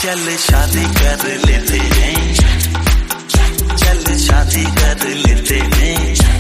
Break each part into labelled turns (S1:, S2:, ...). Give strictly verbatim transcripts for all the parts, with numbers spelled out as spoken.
S1: चल शादी कर लेते हैं, चल शादी कर लेते हैं।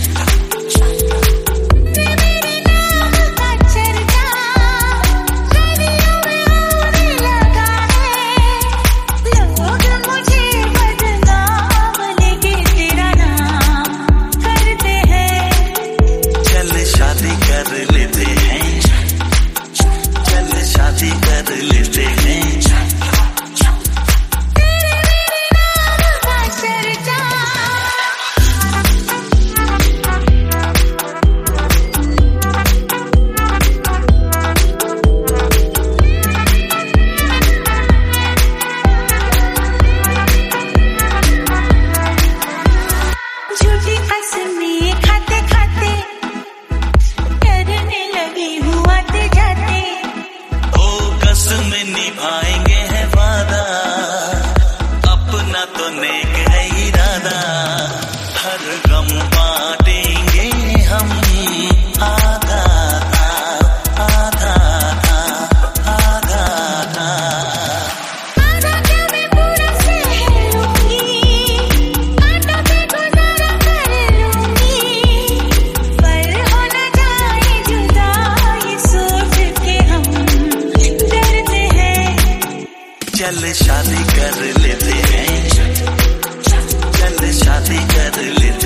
S1: निभाएंगे है वादा, अपना तो नेक है इरादा, हर गम बांटेंगे हम, आधा था आधा था आधा था। आधा क्या मैं पूरा सह लूंगी, कांटों पे गुजारा कर लूंगी, पर हो न जाए जुदा ये सोच के हम डरते हैं। चल शादी कर लेते हैं, चल शादी कर लेते हैं।